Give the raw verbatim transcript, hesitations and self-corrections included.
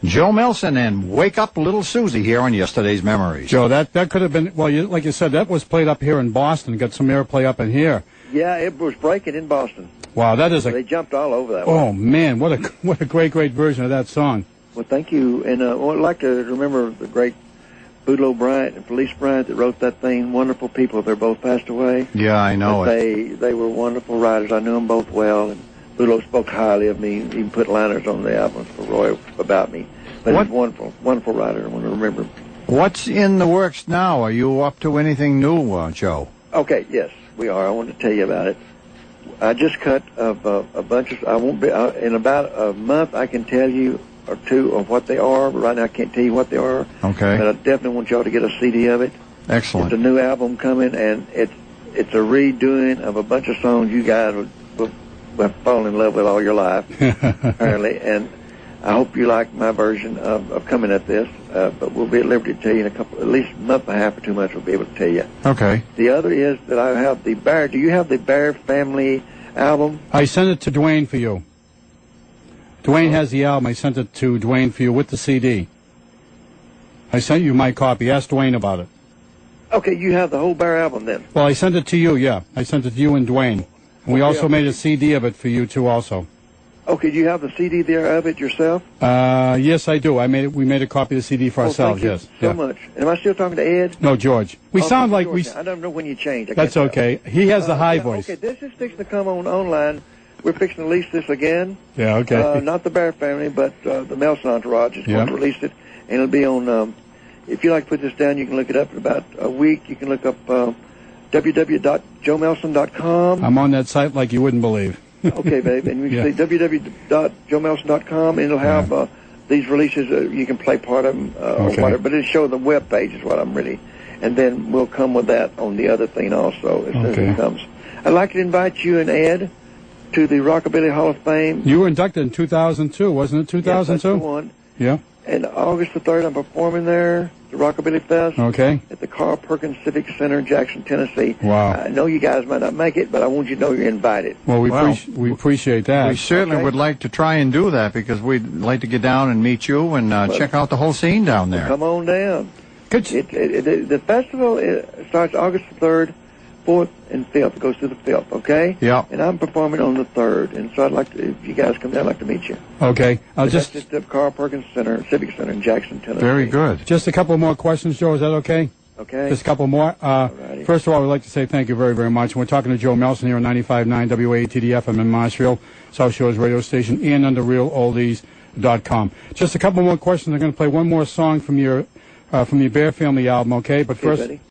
Joe Melson and Wake Up Little Susie here on Yesterday's Memories. Joe, that, that could have been, well, you, like you said, that was played up here in Boston, got some airplay up in here. Yeah, it was breaking in Boston. Wow, that is a... They jumped all over that Oh, one. man, what a, what a great, great version of that song. Well, thank you. And uh, I'd like to remember the great Boudleaux Bryant and Felice Bryant that wrote that thing. Wonderful people. They're both passed away. Yeah, I know but it. They, they were wonderful writers. I knew them both well. And Boudleaux spoke highly of me, even put liners on the albums for Roy about me. But What? he's a wonderful, wonderful writer. I want to remember him. What's in the works now? Are you up to anything new, uh, Joe? Okay, yes, we are. I want to tell you about it. I just cut a, a, a bunch of. I won't be uh, in about a month. I can tell you or two of what they are, but right now I can't tell you what they are. Okay. But I definitely want y'all to get a C D of it. Excellent. It's a new album coming, and it's it's a redoing of a bunch of songs you guys would, would, would fall in love with all your life, apparently. And I hope you like my version of, of coming at this. Uh, but we'll be at liberty to tell you in a couple, at least a month and a half or two months. We'll be able to tell you. Okay. The other is that I have the Bear. Do you have the Bear Family album? I sent it to Dwayne for you. Dwayne has the album. I sent it to Dwayne for you with the C D. I sent you my copy. Ask Dwayne about it. Okay, you have the whole Bear album then. Well, I sent it to you, yeah. I sent it to you and Dwayne. And we Okay, also okay. made a C D of it for you, too, also. Okay, do you have the C D there of it yourself? Uh, yes, I do. I made it, we made a copy of the C D for Oh, ourselves, thank you yes. so yeah. much. And am I still talking to Ed? No, George. We Oh, sound George like we... now. I don't know when you change. I That's can't tell. okay. He has the Uh, high yeah, voice. Okay, this is fixing to come on online. We're fixing to release this again. Yeah, okay. Uh, not the Bear Family, but uh, the Melson Entourage is Yeah. going to release it. And it'll be on... Um, if you like to put this down, you can look it up in about a week. You can look up uh, w w w dot joe melson dot com. I'm on that site like you wouldn't believe. Okay, babe. And you can Yeah. say w w w dot joe melson dot com, and it'll have Yeah. uh, these releases. Uh, you can play part of them uh, Okay. or whatever, but it'll show the web page is what I'm really. And then we'll come with that on the other thing also as soon Okay. as it comes. I'd like to invite you and Ed to the Rockabilly Hall of Fame. You were inducted in two thousand two, wasn't it? two thousand two? Yes, that's the one. Yeah. And August the third, I'm performing there, the Rockabilly Fest. Okay. At the Carl Perkins Civic Center in Jackson, Tennessee. Wow. I know you guys might not make it, but I want you to know you're invited. Well, we, Well, appreci- we appreciate that. We certainly Okay. would like to try and do that because we'd like to get down and meet you and uh, Well, check out the whole scene down there. Come on down. Good. It, it, it, the festival uh starts August the third, fourth, and fifth. It goes through the fifth, okay? Yeah. And I'm performing on the third, and so I'd like to, if you guys come down, I'd like to meet you. Okay. I'll That's just at the Carl Perkins Center, Civic Center in Jackson, Tennessee. Very good. just a couple more questions, Joe. Is that okay? Okay? Just a couple more. Uh, Alrighty. first of all, I would like to say thank you very, very much. We're talking to Joe Melson here on ninety-five point nine W A T D F M in Marshfield, South Shores radio station, and on the real oldies dot com. Just a couple more questions. I'm going to play one more song from your uh, from your Bear Family album, okay? But Okay, first, buddy.